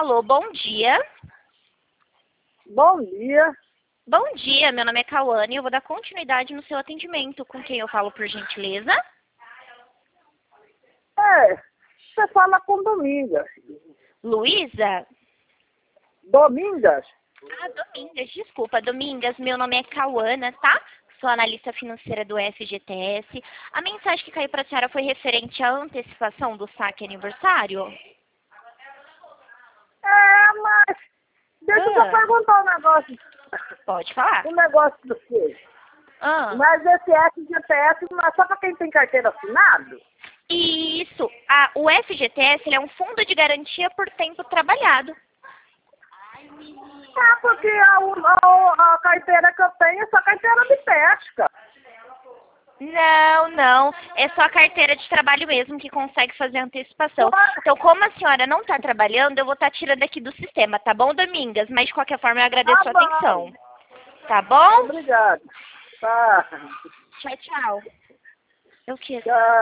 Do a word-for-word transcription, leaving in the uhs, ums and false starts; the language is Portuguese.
Alô, bom dia. Bom dia. Bom dia, meu nome é Cauane e eu vou dar continuidade no seu atendimento. Com quem eu falo, por gentileza? É, você fala com Domingas. Luísa? Domingas? Ah, Domingas, desculpa. Domingas, meu nome é Cauana, tá? Sou analista financeira do F G T S. A mensagem que caiu para a senhora foi referente à antecipação do saque aniversário? É, mas deixa eu só Ah, perguntar um negócio. pode falar. Um negócio do quê? Ah, Mas esse F G T S não é só para quem tem carteira assinado? isso. A, o F G T S ele é um fundo de garantia por tempo trabalhado. Ah, porque a, a, a carteira que eu tenho é só carteira de pesca. Não, não. É só a carteira de trabalho mesmo que consegue fazer a antecipação. Então, como a senhora não está trabalhando, eu vou estar tirando aqui do sistema, tá bom, Domingas? Mas, de qualquer forma, eu agradeço Tá a bom. atenção. Tá bom? Obrigado. Tá. Tchau, tchau. Eu que Tchau.